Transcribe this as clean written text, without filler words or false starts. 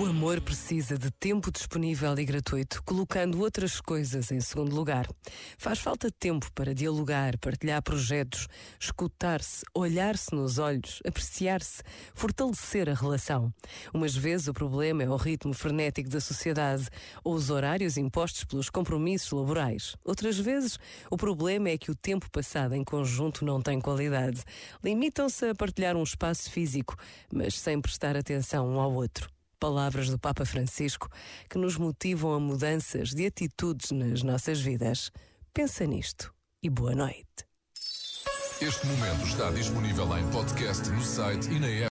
O amor precisa de tempo disponível e gratuito, colocando outras coisas em segundo lugar. Faz falta tempo para dialogar, partilhar projetos, escutar-se, olhar-se nos olhos, apreciar-se, fortalecer a relação. Umas vezes o problema é o ritmo frenético da sociedade ou os horários impostos pelos compromissos laborais. Outras vezes o problema é que o tempo passado em conjunto não tem qualidade. Limitam-se a partilhar um espaço físico, mas sem prestar atenção um ao outro. Palavras do Papa Francisco que nos motivam a mudanças de atitudes nas nossas vidas. Pensa nisto e boa noite. Este momento está disponível em podcast no site e na app.